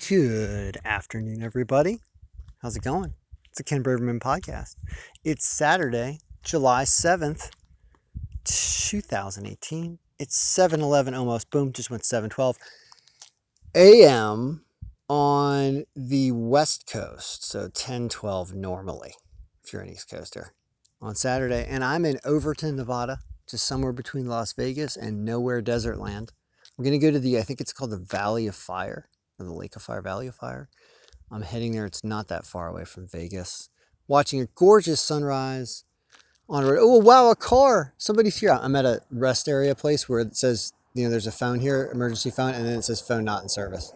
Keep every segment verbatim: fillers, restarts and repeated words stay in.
Good afternoon, everybody. How's it going? It's the Ken Braverman podcast. It's Saturday, July seventh, two thousand eighteen. It's seven eleven almost. Boom, just went seven twelve a m on the West Coast. So ten twelve normally, if you're an East Coaster, on Saturday. And I'm in Overton, Nevada, just somewhere between Las Vegas and Nowhere Desert Land. I'm going to go to the, I think it's called the Valley of Fire, or the Lake of Fire, Valley of Fire. I'm heading there. It's not that far away from Vegas. Watching a gorgeous sunrise on a road. Oh, wow, a car. Somebody's here. I'm at a rest area place where it says, you know, there's a phone here, emergency phone, and then it says phone not in service.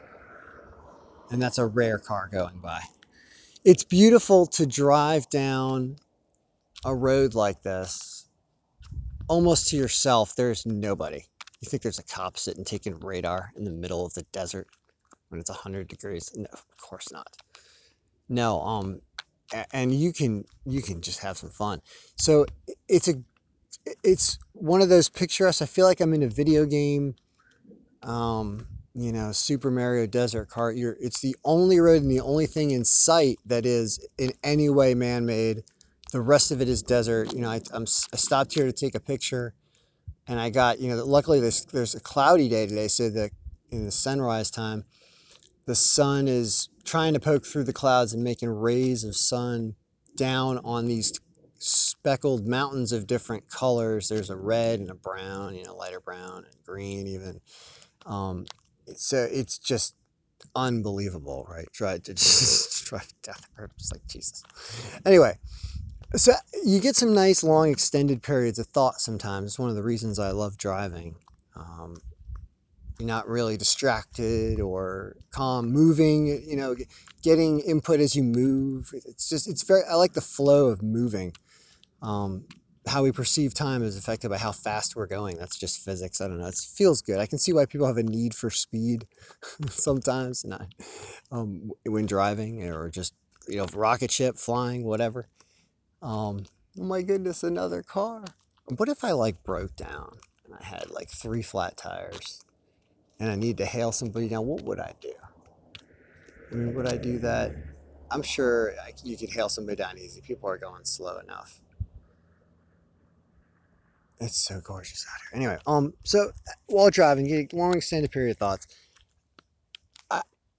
And that's a rare car going by. It's beautiful to drive down a road like this, almost to yourself. There's nobody. You think there's a cop sitting taking radar in the middle of the desert when it's one hundred degrees? No, of course not. No, um, and you can you can just have some fun. So it's a it's one of those picturesque. I feel like I'm in a video game. Um, you know, Super Mario Desert Kart. You're it's the only road and the only thing in sight that is in any way man-made. The rest of it is desert. You know, I, I'm I stopped here to take a picture, and I got you know. Luckily, there's there's a cloudy day today, so the in the sunrise time the sun is trying to poke through the clouds and making rays of sun down on these speckled mountains of different colors. There's a red and a brown, you know, lighter brown and green even. Um, so it's just unbelievable, right? Try to just drive down the road, just like Jesus. Anyway, so you get some nice long extended periods of thought sometimes. It's one of the reasons I love driving. Um, you're not really distracted or calm, moving, you know, getting input as you move. It's just, it's very, I like the flow of moving. Um, how we perceive time is affected by how fast we're going. That's just physics. I don't know. It feels good. I can see why people have a need for speed sometimes, not um, when driving or just, you know, rocket ship flying, whatever. Um, oh my goodness, another car. What if I like broke down and I had like three flat tires? And I need to hail somebody down, what would I do? I mean, would I do that? I'm sure I, you could hail somebody down easy. People are going slow enough. It's so gorgeous out here. Anyway, um, so while driving, getting long extended period thoughts. I,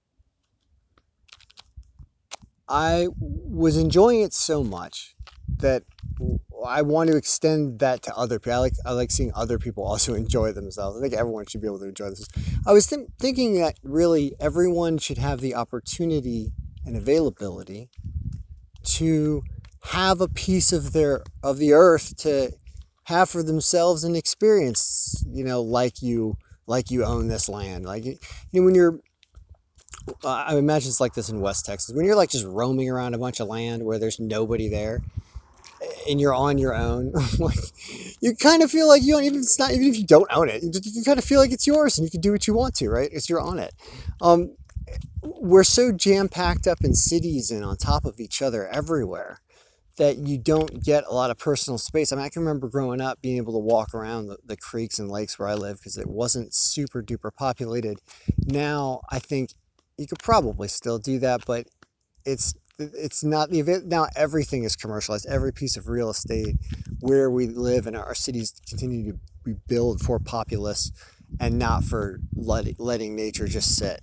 I was enjoying it so much that I want to extend that to other people. I like I like seeing other people also enjoy themselves. I think everyone should be able to enjoy this. I was th- thinking that really everyone should have the opportunity and availability to have a piece of their of the earth to have for themselves and experience, you know, like you like you own this land. Like you know, when you're I imagine it's like this in West Texas. When you're like just roaming around a bunch of land where there's nobody there and you're on your own, like you kind of feel like you don't even it's not even if you don't own it, you, just, you kind of feel like it's yours and you can do what you want to, right? Because you're on it. Um, we're so jam packed up in cities and on top of each other everywhere that you don't get a lot of personal space. I mean, I can remember growing up being able to walk around the, the creeks and lakes where I live because it wasn't super duper populated. Now, I think you could probably still do that, but it's it's not the event. Now everything is commercialized. Every piece of real estate where we live and our cities continue to be built for populace and not for letting, letting nature just sit.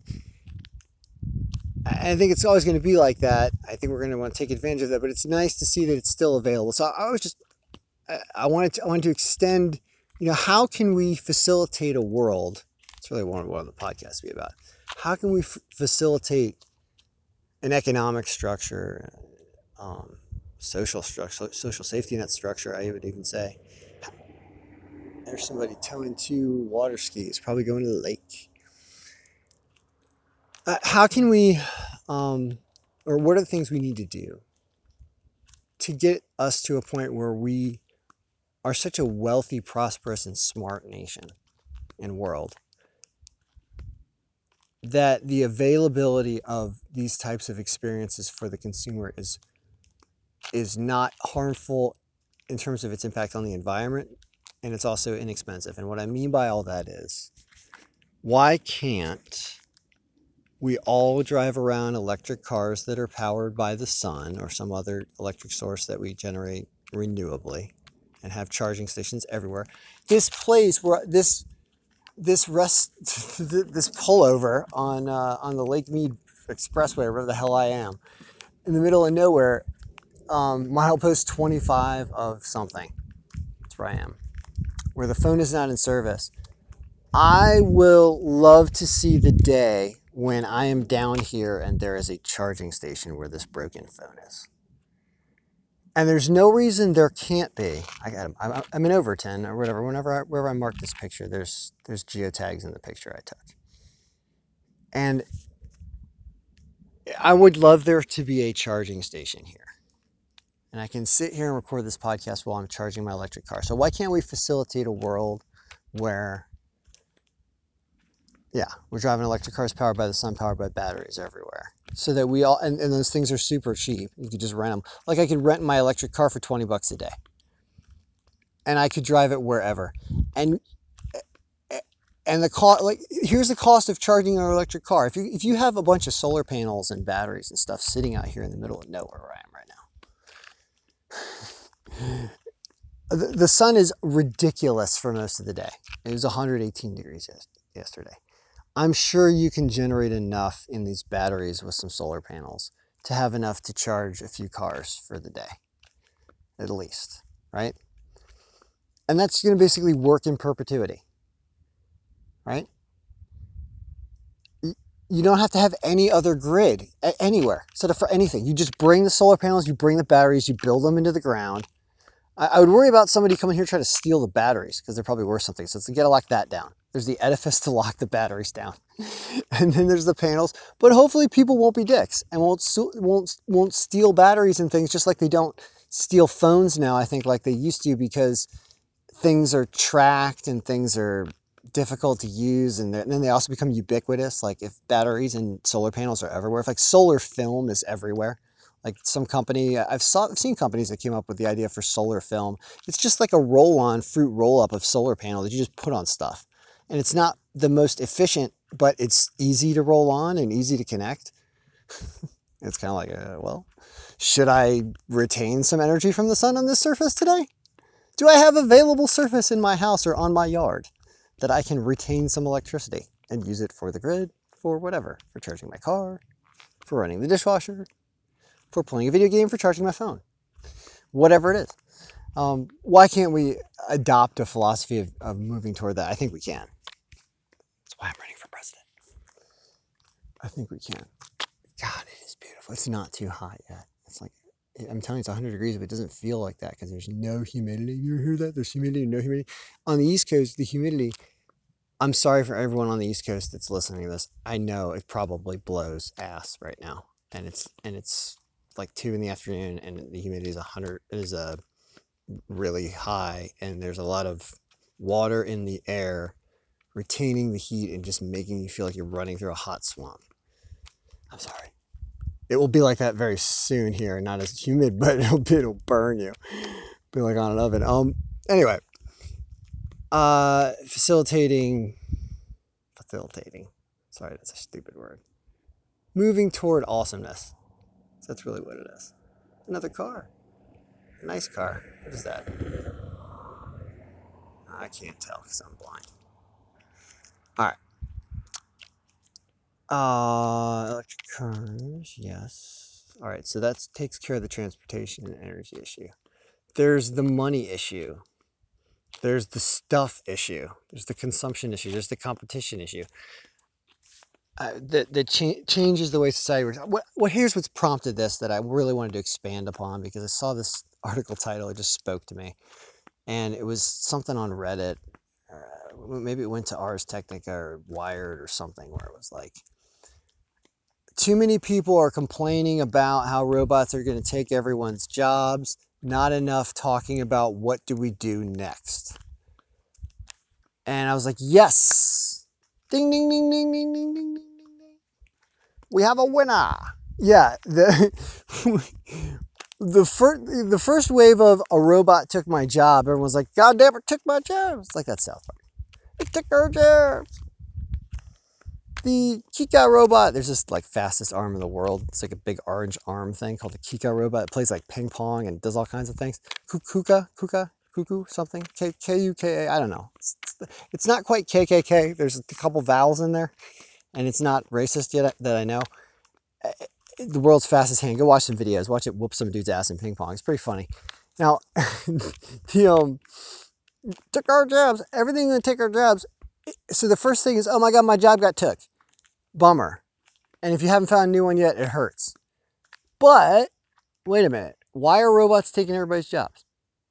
I think it's always going to be like that. I think we're going to want to take advantage of that, but it's nice to see that it's still available. So I was just, I wanted to, I wanted to extend, you know, how can we facilitate a world? It's really what one of the podcasts to be about. How can we f- facilitate an economic structure, um, social structure, social safety net structure? I would even say. There's somebody towing two water skis, probably going to the lake. Uh, how can we, um, or what are the things we need to do to get us to a point where we are such a wealthy, prosperous, and smart nation and world that the availability of these types of experiences for the consumer is is not harmful in terms of its impact on the environment, and it's also inexpensive. And what I mean by all that is, why can't We all drive around electric cars that are powered by the sun or some other electric source that we generate renewably, and have charging stations everywhere. This place where this this rest this pullover on uh, on the Lake Mead Expressway, wherever the hell I am, in the middle of nowhere, um, milepost twenty-five of something. That's where I am, where the phone is not in service. I will love to see the day when I am down here and there is a charging station where this broken phone is. And there's no reason there can't be. I got, I'm, I'm in Overton or whatever. Whenever I, wherever I mark this picture, there's there's geotags in the picture I took. And I would love there to be a charging station here. And I can sit here and record this podcast while I'm charging my electric car. So why can't we facilitate a world where, yeah, we're driving electric cars powered by the sun, powered by batteries everywhere. So that we all, and, and those things are super cheap. You could just rent them. Like I could rent my electric car for twenty bucks a day. And I could drive it wherever. And and the cost, like, here's the cost of charging an electric car. If you if you have a bunch of solar panels and batteries and stuff sitting out here in the middle of nowhere where I am right now, the, the sun is ridiculous for most of the day. It was one hundred eighteen degrees yesterday. I'm sure you can generate enough in these batteries with some solar panels to have enough to charge a few cars for the day, at least, right? And that's going to basically work in perpetuity, right? You don't have to have any other grid anywhere set up for anything. You just bring the solar panels, you bring the batteries, you build them into the ground. I, I would worry about somebody coming here trying to steal the batteries because they're probably worth something. So it's, you got to lock that down. There's the edifice to lock the batteries down. And then there's the panels. But hopefully people won't be dicks and won't, won't, won't steal batteries and things, just like they don't steal phones now, I think, like they used to, because things are tracked and things are difficult to use, and, and then they also become ubiquitous. Like if batteries and solar panels are everywhere, if like solar film is everywhere, like some company, I've, saw, I've seen companies that came up with the idea for solar film. It's just like a roll-on fruit roll-up of solar panel that you just put on stuff. And it's not the most efficient, but it's easy to roll on and easy to connect. It's kind of like, a, well, should I retain some energy from the sun on this surface today? Do I have available surface in my house or on my yard that I can retain some electricity and use it for the grid, for whatever, for charging my car, for running the dishwasher, for playing a video game, for charging my phone, whatever it is. Um, why can't we adopt a philosophy of, of moving toward that? I think we can. That's why I'm running for president. I think we can. God, it is beautiful. It's not too hot yet. It's like, I'm telling you, it's one hundred degrees, but it doesn't feel like that because there's no humidity. You hear that? There's humidity, no humidity. On the East Coast, the humidity, I'm sorry for everyone on the East Coast that's listening to this. I know it probably blows ass right now. And it's and it's like two in the afternoon and the humidity is one hundred, is a really high, and there's a lot of water in the air retaining the heat and just making you feel like you're running through a hot swamp. I'm sorry. It will be like that very soon here, not as humid, but it'll, it'll burn you. Be like on an oven. Um. Anyway, uh, facilitating, facilitating. Sorry, that's a stupid word. Moving toward awesomeness. That's really what it is. Another car. A nice car. What is that? I can't tell because I'm blind. All right. Uh, electric cars, yes. All right, so that takes care of the transportation and energy issue. There's the money issue. There's the stuff issue. There's the consumption issue. There's the competition issue. Uh, that that cha- changes the way society works. What, what here's what's prompted this that I really wanted to expand upon, because I saw this article title. It just spoke to me, and it was something on Reddit. Uh, maybe it went to Ars Technica or Wired or something, where it was like, too many people are complaining about how robots are going to take everyone's jobs. Not enough talking about what do we do next. And I was like, yes, ding, ding, ding, ding, ding, ding, ding, ding, ding. We have a winner. Yeah, the the first the first wave of a robot took my job. Everyone's like, God damn it, took my job. It's like that South Park. It took our jobs. The Kika robot, there's this like fastest arm in the world. It's like a big orange arm thing called the Kika robot. It plays like ping pong and does all kinds of things. Kuka, Kuka, Cuckoo, something. K K U K A, I don't know. It's, it's not quite K K K. There's a couple vowels in there, and it's not racist yet that I know. The world's fastest hand. Go watch some videos. Watch it whoop some dude's ass in ping pong. It's pretty funny. Now, the um, took our jobs. Everything gonna take our jobs. So the first thing is, oh my god, my job got took. Bummer. And if you haven't found a new one yet, it hurts. But wait a minute. Why are robots taking everybody's jobs?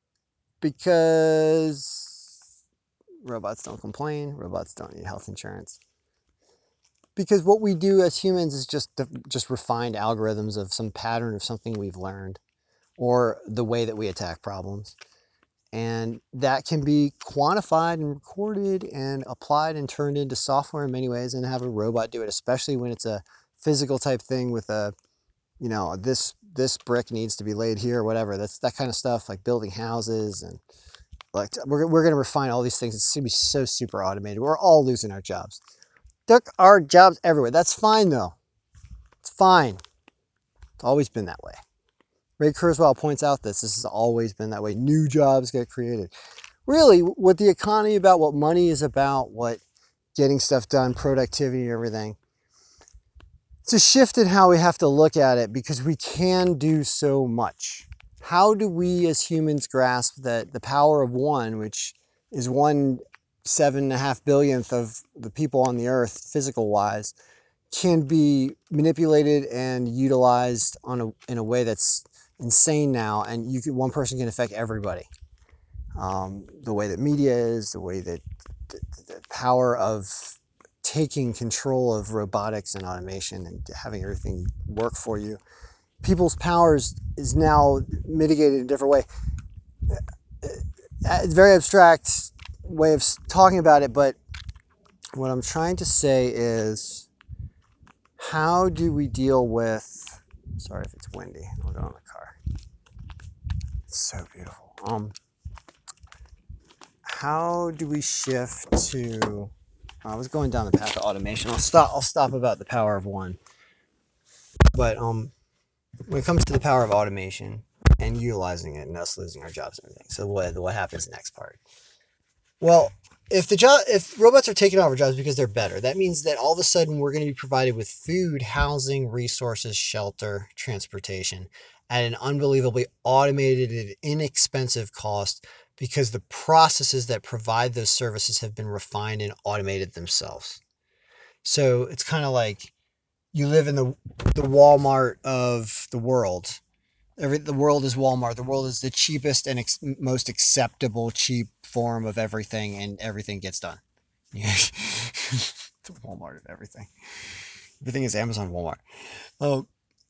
Because robots don't complain. Robots don't need health insurance. Because what we do as humans is just just refined algorithms of some pattern of something we've learned, or the way that we attack problems. And that can be quantified and recorded and applied and turned into software in many ways, and have a robot do it, especially when it's a physical type thing with a, you know, this this brick needs to be laid here or whatever. That's that kind of stuff, like building houses. And like we're, we're going to refine all these things. It's going to be so super automated. We're all losing our jobs. Took our jobs everywhere. That's fine though. It's fine. It's always been that way. Ray Kurzweil points out this. This has always been that way. New jobs get created. Really, what the economy about, what money is about, what getting stuff done, productivity, everything. It's a shift in how we have to look at it, because we can do so much. How do we as humans grasp that the power of one, which is one seven and a half billionth of the people on the earth, physical wise, can be manipulated and utilized on a, in a way that's insane now, and you can, one person can affect everybody. Um, the way that media is, the way that the, the power of taking control of robotics and automation and having everything work for you. People's powers is now mitigated in a different way. It's a very abstract way of talking about it, but what I'm trying to say is, how do we deal with, sorry if it's windy, I'll go in the car. It's so beautiful. Um, how do we shift to, I was going down the path of automation. I'll stop, I'll stop about the power of one. But um, when it comes to the power of automation and utilizing it and us losing our jobs and everything, so what, what happens next part? Well, if the job, if robots are taking over jobs because they're better, that means that all of a sudden we're going to be provided with food, housing, resources, shelter, transportation at an unbelievably automated and inexpensive cost, because the processes that provide those services have been refined and automated themselves. So it's kind of like you live in the the Walmart of the world. Every, the world is Walmart. The world is the cheapest and ex- most acceptable cheap form of everything, and everything gets done. Yeah. The Walmart of everything. Everything is Amazon, Walmart. Oh,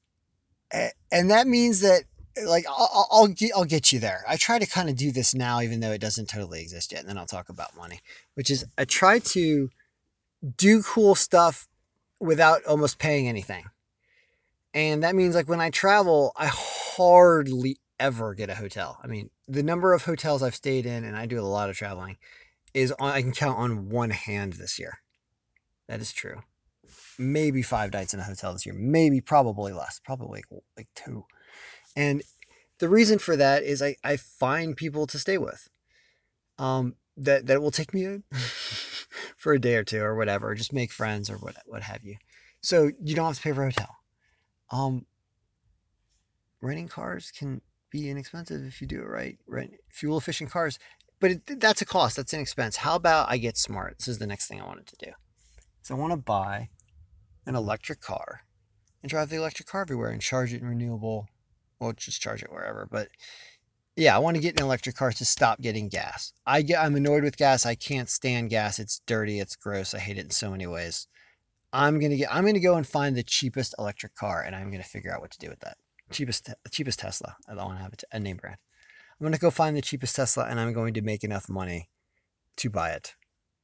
and that means that, like, I'll, I'll get I'll get you there. I try to kind of do this now, even though it doesn't totally exist yet. And then I'll talk about money, which is I try to do cool stuff without almost paying anything. And that means, like, when I travel, I hardly ever get a hotel. I mean, the number of hotels I've stayed in, and I do a lot of traveling, is on, I can count on one hand this year. That is true. Maybe five nights in a hotel this year. Maybe, probably less. Probably like, like two. And the reason for that is I, I find people to stay with. Um, that, that will take me a, for a day or two or whatever. Just make friends or what what have you. So you don't have to pay for a hotel. Um, renting cars can be inexpensive if you do it right. Rent fuel efficient cars, but it, that's a cost. That's an expense. How about I get smart? This is the next thing I wanted to do. So I want to buy an electric car and drive the electric car everywhere and charge it in renewable. Well, just charge it wherever. But yeah, I want to get an electric car to stop getting gas. I get I'm annoyed with gas. I can't stand gas. It's dirty. It's gross. I hate it in so many ways. I'm gonna get. I'm gonna go and find the cheapest electric car, and I'm gonna figure out what to do with that. Cheapest, cheapest Tesla. I don't want to have a name brand. I'm gonna go find the cheapest Tesla, and I'm going to make enough money to buy it.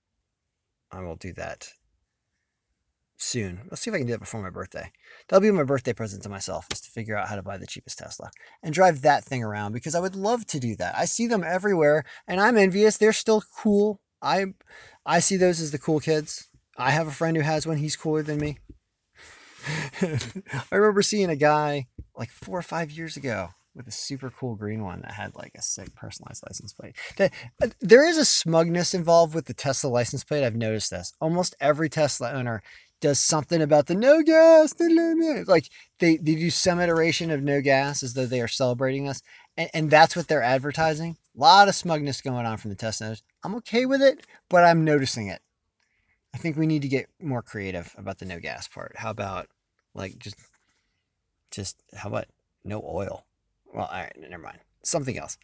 I will do that soon. Let's see if I can do that before my birthday. That'll be my birthday present to myself, is to figure out how to buy the cheapest Tesla and drive that thing around, because I would love to do that. I see them everywhere, and I'm envious. They're still cool. I I see those as the cool kids. I have a friend who has one. He's cooler than me. I remember seeing a guy like four or five years ago with a super cool green one that had like a sick personalized license plate. uh, There is a smugness involved with the Tesla license plate. I've noticed this. Almost every Tesla owner does something about the no gas. Like they, they do some iteration of no gas as though they are celebrating this. And, and that's what they're advertising. A lot of smugness going on from the Tesla owners. I'm okay with it, but I'm noticing it. I think we need to get more creative about the no gas part. How about like just just how about no oil? Well, all right, never mind. Something else.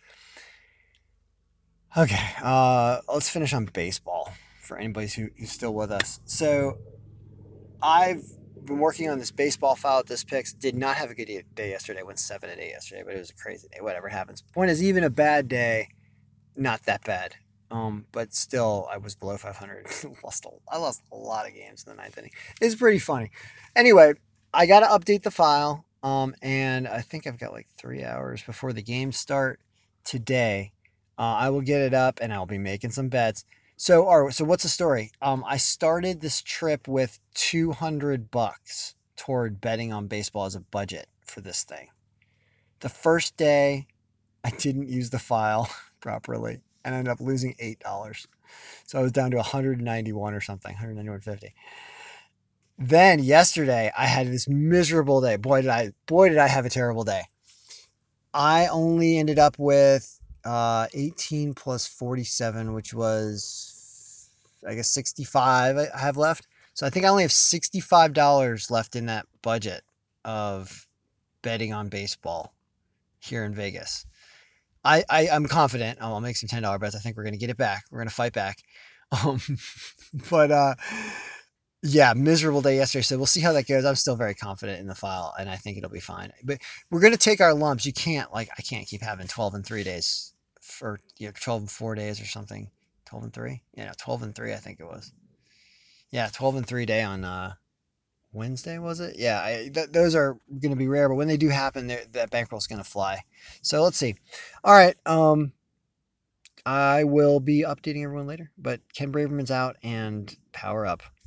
Okay, uh, let's finish on baseball for anybody who, who's still with us. So I've been working on this baseball file at this picks. Did not have a good day yesterday. Went seven and eight yesterday, but it was a crazy day. Whatever happens. Point is, even a bad day, not that bad. Um, but still, I was below five hundred. lost a, I lost a lot of games in the ninth inning. It's pretty funny. Anyway, I got to update the file. Um, and I think I've got like three hours before the games start today. Uh, I will get it up and I'll be making some bets. So, all right, so what's the story? Um, I started this trip with two hundred bucks toward betting on baseball as a budget for this thing. The first day, I didn't use the file properly and I ended up losing eight dollars. So I was down to one hundred ninety-one or something, one ninety-one fifty. Then yesterday I had this miserable day. Boy did I boy did I have a terrible day. I only ended up with uh, eighteen plus forty-seven, which was I guess sixty-five I have left. So I think I only have sixty-five dollars left in that budget of betting on baseball here in Vegas. I, I I'm confident. Oh, I'll make some ten dollar bets. I think we're gonna get it back. We're gonna fight back. Um, but uh, yeah, miserable day yesterday. So we'll see how that goes. I'm still very confident in the file, and I think it'll be fine. But we're gonna take our lumps. You can't like I can't keep having twelve and three days for you know twelve and four days or something. Twelve and three. Yeah, twelve and three. I think it was. Yeah, twelve and three day on uh, Wednesday, was it? Yeah, I, th- those are going to be rare, but when they do happen, that bankroll's going to fly. So let's see. All right. Um, I will be updating everyone later, but Ken Braverman's out and power up.